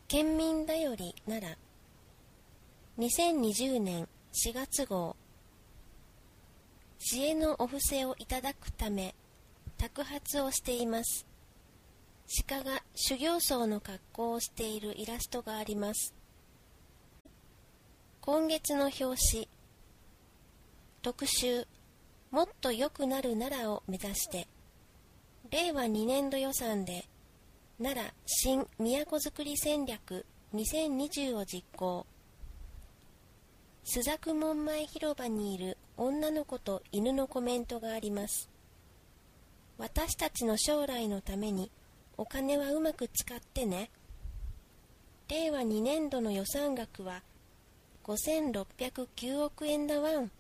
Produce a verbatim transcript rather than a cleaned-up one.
県民だより奈良にせんにじゅうねんしがつ号。知恵のお布施をいただくため托鉢をしています。鹿が修行僧の格好をしているイラストがあります。今月の表紙特集もっと良くなる奈良を目指してれいわにねんど予算で奈良新都づくり戦略にせんにじゅうを実行。朱雀門前広場にいる女の子と犬のコメントがあります。私たちの将来のためにお金はうまく使ってね。れいわにねんどの予算額はごせんろっぴゃくきゅうおくえんだワン。